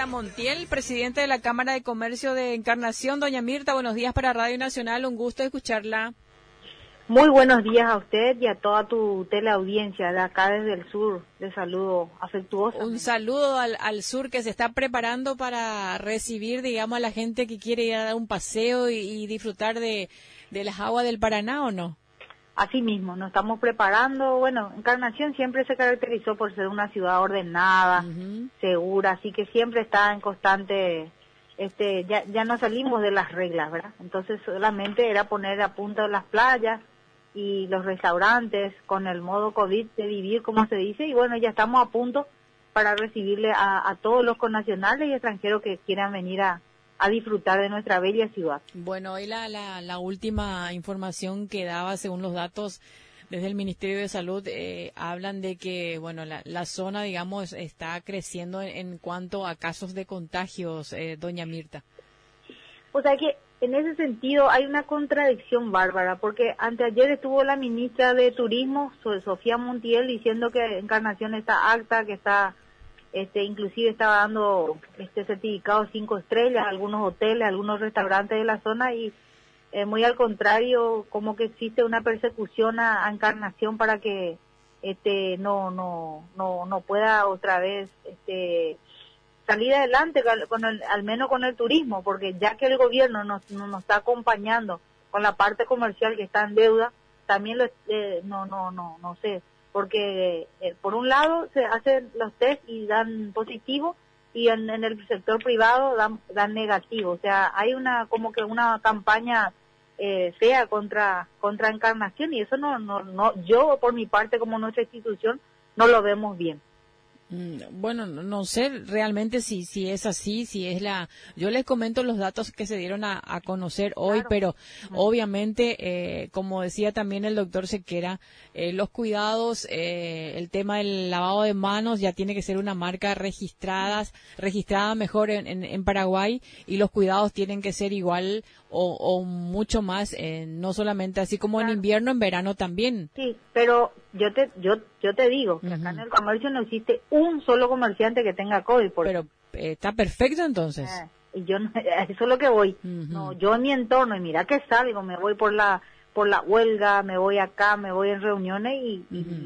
Mirta Montiel, presidente de la Cámara de Comercio de Encarnación. Doña Mirta, buenos días para Radio Nacional, un gusto escucharla. Muy buenos días a usted y a toda tu teleaudiencia de acá desde el sur. Les saludo afectuoso. Un saludo al sur que se está preparando para recibir, digamos, a la gente que quiere ir a dar un paseo y disfrutar de las aguas del Paraná, ¿o no? Así mismo, nos estamos preparando. Bueno, Encarnación siempre se caracterizó por ser una ciudad ordenada, segura, así que siempre está en constante, ya no salimos de las reglas, ¿verdad? Entonces solamente era poner a punto las playas y los restaurantes con el modo COVID de vivir, como se dice, y bueno, ya estamos a punto para recibirle a todos los connacionales y extranjeros que quieran venir a disfrutar de nuestra bella ciudad. Bueno, hoy la última información que daba, según los datos desde el Ministerio de Salud, hablan de que, bueno, la zona, digamos, está creciendo en cuanto a casos de contagios, doña Mirta. O sea que en ese sentido hay una contradicción bárbara, porque anteayer estuvo la ministra de Turismo, Sofía Montiel, diciendo que Encarnación está alta, que está, inclusive estaba dando certificado 5 estrellas a algunos hoteles, a algunos restaurantes de la zona, y muy al contrario, como que existe una persecución a Encarnación para que no pueda otra vez salir adelante al menos con el turismo, porque ya que el gobierno nos está acompañando con la parte comercial que está en deuda, también no sé, porque por un lado se hacen los test y dan positivo, y en el sector privado dan negativo. O sea, hay como que una campaña fea contra Encarnación, y eso no yo por mi parte, como nuestra institución, no lo vemos bien. Bueno, no sé realmente si es así, si es yo les comento los datos que se dieron a conocer hoy, claro. Pero obviamente, como decía también el doctor Sequera, los cuidados, el tema del lavado de manos ya tiene que ser una marca registrada mejor en Paraguay, y los cuidados tienen que ser igual o mucho más, no solamente así como claro. En invierno, en verano también. Sí, pero yo te digo que acá en el comercio no existe un solo comerciante que tenga COVID. Pero está perfecto entonces. Y yo eso es lo que voy. No, yo en mi entorno, y mira que salgo, me voy por la huelga, me voy acá, me voy en reuniones y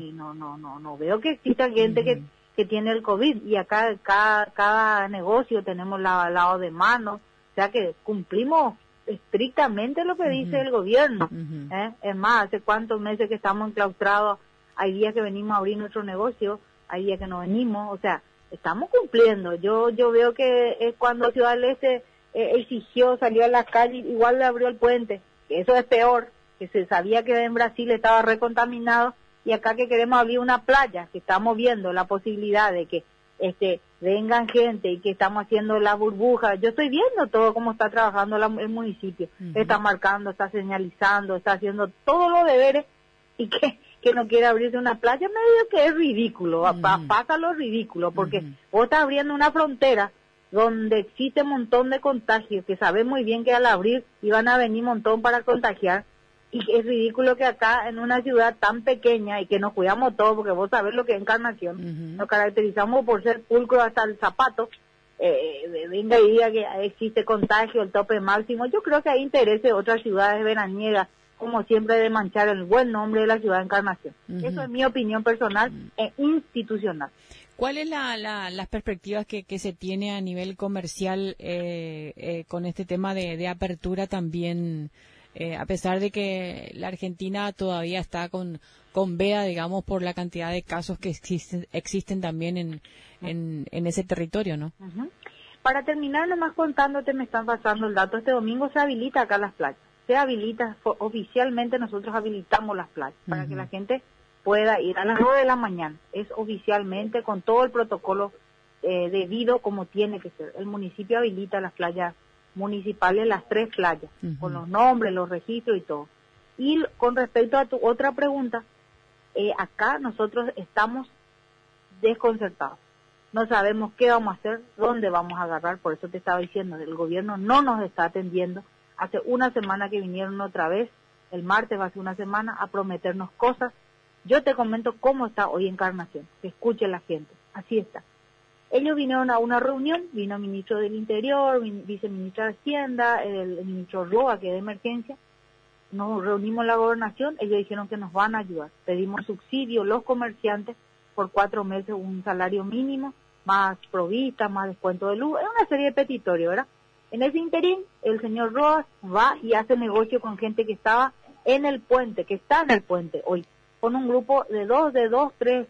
no veo que exista gente que tiene el COVID, y acá cada negocio tenemos lavado de manos, o sea que cumplimos estrictamente lo que dice el gobierno. Es más, hace cuántos meses que estamos enclaustrados, hay días que venimos a abrir nuestro negocio, hay días que no venimos, o sea, estamos cumpliendo. Yo veo que es cuando Ciudad del Este exigió, salió a la calle, igual le abrió el puente, que eso es peor, que se sabía que en Brasil estaba recontaminado, y acá que queremos abrir una playa, que estamos viendo la posibilidad de que vengan gente y que estamos haciendo la burbuja. Yo estoy viendo todo cómo está trabajando el municipio, está marcando, está señalizando, está haciendo todos los deberes, y que no quiere abrirse una playa, me digo que es ridículo, pasa lo ridículo, porque vos estás abriendo una frontera donde existe un montón de contagios, que sabes muy bien que al abrir iban a venir un montón para contagiar, y es ridículo que acá en una ciudad tan pequeña, y que nos cuidamos todos, porque vos sabés lo que es Encarnación, nos caracterizamos por ser pulcro hasta el zapato, venga y diga que existe contagio, el tope máximo. Yo creo que hay interés de otras ciudades veraniegas, como siempre, de manchar el buen nombre de la ciudad de Encarnación. Eso es mi opinión personal e institucional. ¿Cuál es las perspectivas que se tiene a nivel comercial con este tema de apertura también, a pesar de que la Argentina todavía está con veda, digamos, por la cantidad de casos que existen también en ese territorio, ¿no? Para terminar, nomás contándote, me están pasando el dato, este domingo se habilita acá las playas. Se habilita, oficialmente nosotros habilitamos las playas para que la gente pueda ir a las 9 de la mañana. Es oficialmente con todo el protocolo debido como tiene que ser. El municipio habilita las playas municipales, las 3 playas, con los nombres, los registros y todo. Y con respecto a tu otra pregunta, acá nosotros estamos desconcertados. No sabemos qué vamos a hacer, dónde vamos a agarrar, por eso te estaba diciendo, el gobierno no nos está atendiendo. Hace una semana que vinieron otra vez, el martes va a ser una semana, a prometernos cosas. Yo te comento cómo está hoy Encarnación, que escuche la gente, así está. Ellos vinieron a una reunión, vino el ministro del Interior, viceministro de Hacienda, el ministro Roa, que es de emergencia. Nos reunimos en la gobernación, ellos dijeron que nos van a ayudar. Pedimos subsidio, los comerciantes, por 4 meses un salario mínimo, más provista, más descuento de luz, es una serie de petitorios, ¿verdad? En ese interín, el señor Roa va y hace negocio con gente que estaba en el puente, que está en el puente hoy, con un grupo de dos, tres,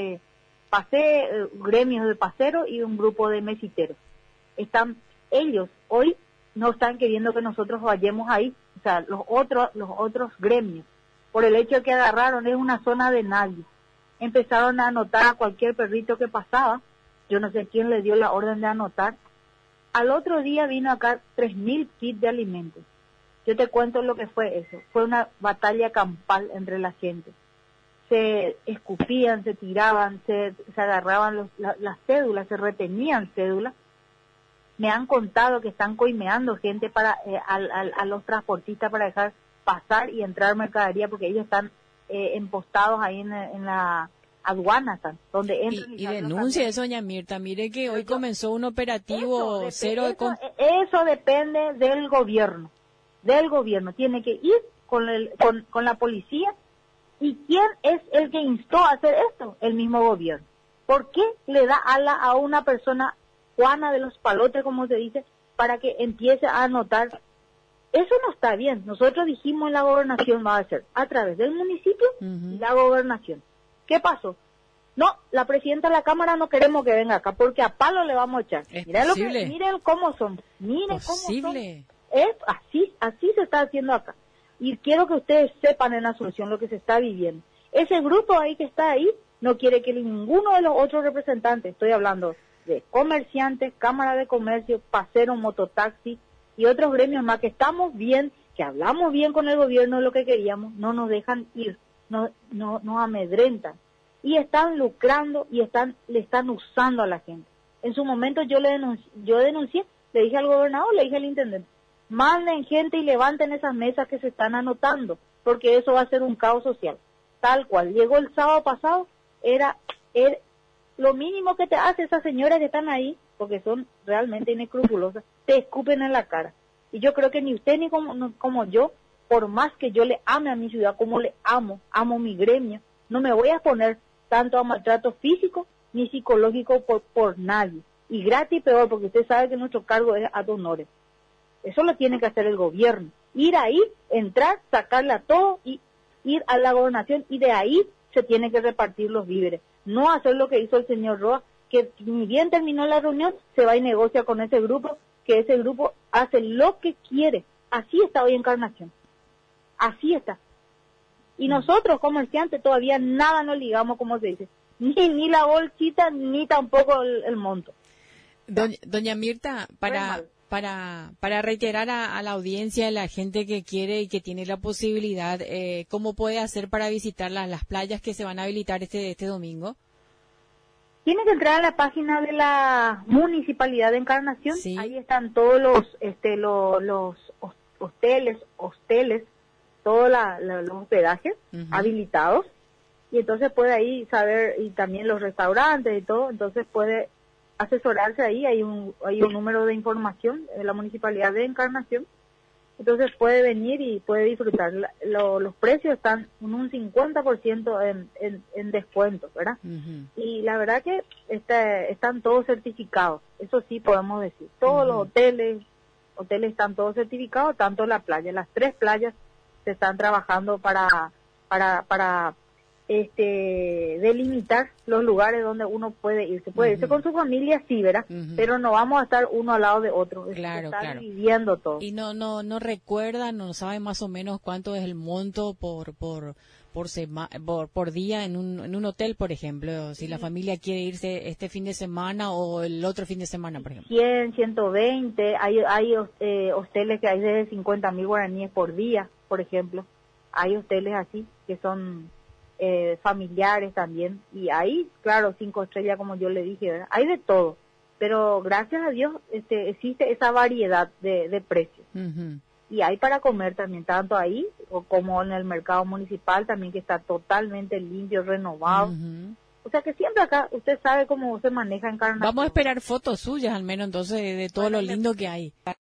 gremios de paseros y un grupo de mesiteros. Ellos hoy no están queriendo que nosotros vayamos ahí, o sea, los otros gremios, por el hecho de que agarraron, es una zona de nadie. Empezaron a anotar a cualquier perrito que pasaba, yo no sé quién le dio la orden de anotar. Al otro día vino acá 3.000 kits de alimentos. Yo te cuento lo que fue eso, fue una batalla campal entre la gente. Se escupían, se tiraban, se agarraban las cédulas, se retenían cédulas. Me han contado que están coimeando gente para a los transportistas para dejar pasar y entrar mercadería, porque ellos están empostados ahí en la aduana, donde entran y denuncia eso, doña Mirta. Mire que hoy comenzó un operativo eso depende del gobierno. Tiene que ir con la policía. ¿Y quién es el que instó a hacer esto? El mismo gobierno. ¿Por qué le da ala a una persona, Juana de los Palotes, como se dice, para que empiece a anotar? Eso no está bien. Nosotros dijimos en la gobernación va a ser a través del municipio y la gobernación. ¿Qué pasó? No, la presidenta de la Cámara no queremos que venga acá porque a palo le vamos a echar. Miren cómo son. Miren cómo son. Es así se está haciendo acá. Y quiero que ustedes sepan en Asunción lo que se está viviendo. Ese grupo ahí que está ahí no quiere que ninguno de los otros representantes, estoy hablando de comerciantes, cámara de comercio, paseros, mototaxi y otros gremios más que estamos bien, que hablamos bien con el gobierno de lo que queríamos, no nos dejan ir, no nos amedrentan y están lucrando y le están usando a la gente. En su momento yo denuncié, le dije al gobernador, le dije al intendente, manden gente y levanten esas mesas que se están anotando, porque eso va a ser un caos social. Tal cual, llegó el sábado pasado, era lo mínimo que te hace esas señoras que están ahí, porque son realmente inescrupulosas, te escupen en la cara. Y yo creo que ni usted ni como yo, por más que yo le ame a mi ciudad, como le amo mi gremio, no me voy a exponer tanto a maltrato físico ni psicológico por nadie. Y gratis peor, porque usted sabe que nuestro cargo es ad honorem. Eso lo tiene que hacer el gobierno. Ir ahí, entrar, sacarle a todo y ir a la gobernación y de ahí se tiene que repartir los víveres. No hacer lo que hizo el señor Roa, que ni bien terminó la reunión, se va y negocia con ese grupo, que ese grupo hace lo que quiere. Así está hoy Encarnación. Así está. Y nosotros, comerciantes, todavía nada nos ligamos, como se dice. Ni la bolsita, ni tampoco el monto. Doña Mirta, para reiterar a la audiencia, a la gente que quiere y que tiene la posibilidad, ¿cómo puede hacer para visitar las playas que se van a habilitar este domingo? Tiene que entrar a la página de la Municipalidad de Encarnación. Sí. Ahí están todos los hosteles, todos los hospedajes habilitados. Y entonces puede ahí saber, y también los restaurantes y todo, entonces puede asesorarse ahí, hay un número de información de la Municipalidad de Encarnación, entonces puede venir y puede disfrutar. Los precios están un 50% en descuento, ¿verdad? Y la verdad que están todos certificados, eso sí podemos decir. Todos los hoteles están todos certificados, tanto la playa, las 3 playas se están trabajando para delimitar los lugares donde uno puede ir. Se puede irse con su familia, sí, ¿verdad? Pero no vamos a estar uno al lado de otro. Claro. Viviendo todo. Y no recuerdan, no saben más o menos cuánto es el monto por día en un hotel, por ejemplo, si la familia quiere irse este fin de semana o el otro fin de semana, por ejemplo. 100, 120, hay hoteles que hay desde 50.000 guaraníes por día, por ejemplo. Hay hoteles así que son familiares también, y ahí, claro, 5 estrellas, como yo le dije, ¿verdad? Hay de todo, pero gracias a Dios existe esa variedad de precios. Y hay para comer también, tanto ahí como en el mercado municipal también, que está totalmente limpio, renovado. O sea que siempre acá, usted sabe cómo se maneja en carnaval. Vamos a esperar fotos suyas al menos entonces de todo lo lindo que hay.